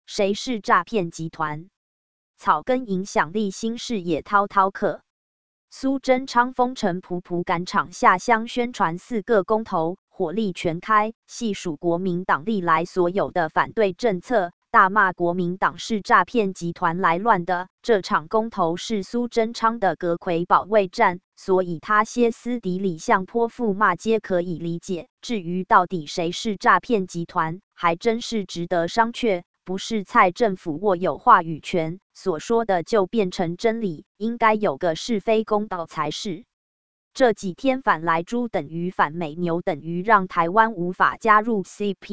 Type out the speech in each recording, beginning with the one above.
谁是诈骗集团？草根影响力新视野滔滔客。苏贞昌风尘仆仆赶场下乡宣传4个公投，火力全开，细数国民党历来所有的反对政策，大骂国民党是诈骗集团来乱的。这场公投是苏贞昌的阁揆保卫战，所以他歇斯底里向泼妇骂街可以理解。至于到底谁是诈骗集团，还真是值得商榷。不是蔡政府握有话语权，所说的就变成真理，应该有个是非公道才是。这几天反莱猪等于反美牛等于让台湾无法加入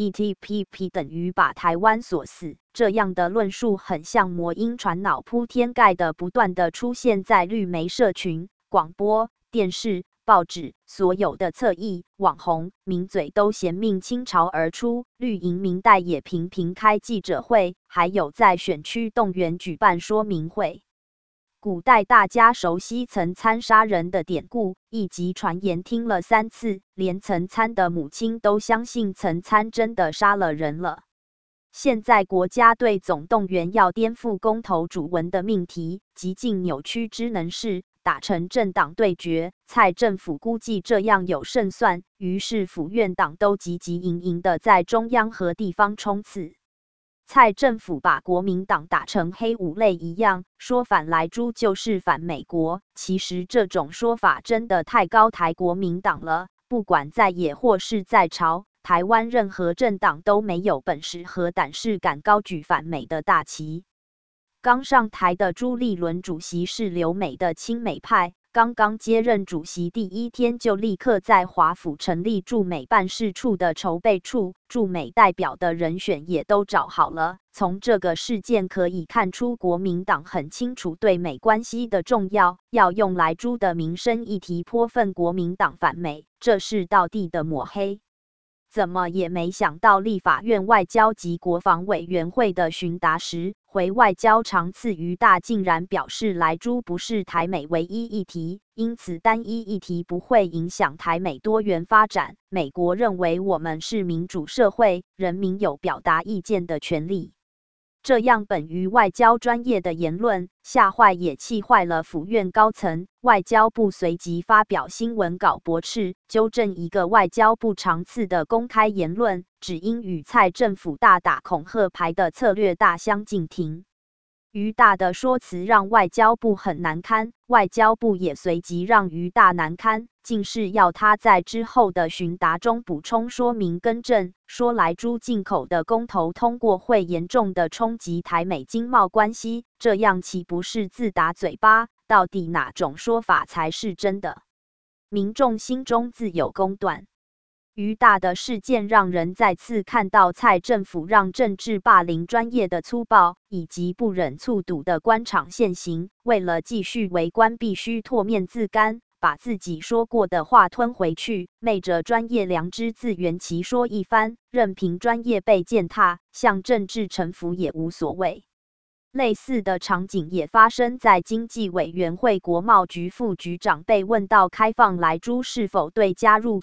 CPTPP 等于把台湾锁死，这样的论述很像魔音传脑铺天盖的不断的出现在绿媒社群、广播、电视、报纸，所有的侧翼、网红、名嘴都嫌命倾巢而出，绿营民代也频频开记者会，还有在选区动员举办说明会。古代大家熟悉曾参杀人的典故，以及传言听了3次，连曾参的母亲都相信曾参真的杀了人了。现在国家队总动员要颠覆公投主文的命题，极尽扭曲之能事，打成政党对决。蔡政府估计这样有胜算，于是府院党都汲汲营营的在中央和地方冲刺。蔡政府把国民党打成黑五类一样，说反莱猪就是反美国。其实这种说法真的太高抬国民党了，不管在野或是在朝，台湾任何政党都没有本事和胆识敢高举反美的大旗。刚上台的朱立伦主席是留美的亲美派，刚刚接任主席第1天就立刻在华府成立驻美办事处的筹备处，驻美代表的人选也都找好了。从这个事件可以看出，国民党很清楚对美关系的重要，要用莱猪的民生议题泼粪国民党反美，这是道地的抹黑。怎么也没想到，立法院外交及国防委员会的询答时，回外交长次于大竟然表示莱猪不是台美唯一议题，因此单一议题不会影响台美多元发展。美国认为我们是民主社会，人民有表达意见的权利。这样本于外交专业的言论，吓坏也气坏了府院高层。外交部随即发表新闻稿驳斥，纠正一个外交部长次的公开言论，只因与蔡政府大打恐吓牌的策略大相径庭。于大的说辞让外交部很难堪，外交部也随即让于大难堪，竟是要他在之后的询答中补充说明更正，说莱猪进口的公投通过会严重的冲击台美经贸关系，这样岂不是自打嘴巴？到底哪种说法才是真的？民众心中自有公断。于大的事件让人再次看到蔡政府让政治霸凌专业的粗暴，以及不忍促睹的官场现行。为了继续为官，必须唾面自干，把自己说过的话吞回去，昧着专业良知自圆其说一番，任凭专业被践踏，向政治臣服也无所谓。类似的场景也发生在经济委员会国贸局副局长被问到开放莱猪是否对加入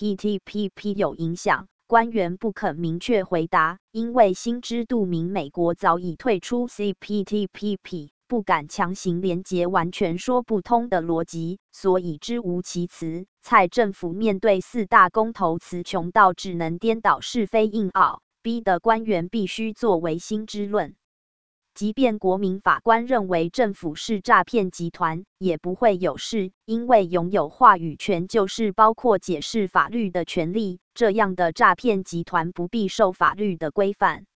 CPTPP 有影响，官员不肯明确回答，因为心知肚明美国早已退出 CPTPP， 不敢强行连结完全说不通的逻辑，所以支吾其词。蔡政府面对4大公投词穷到只能颠倒是非硬拗，逼得官员必须作唯心之论。即便国民法官认为政府是诈骗集团，也不会有事，因为拥有话语权就是包括解释法律的权利，这样的诈骗集团不必受法律的规范。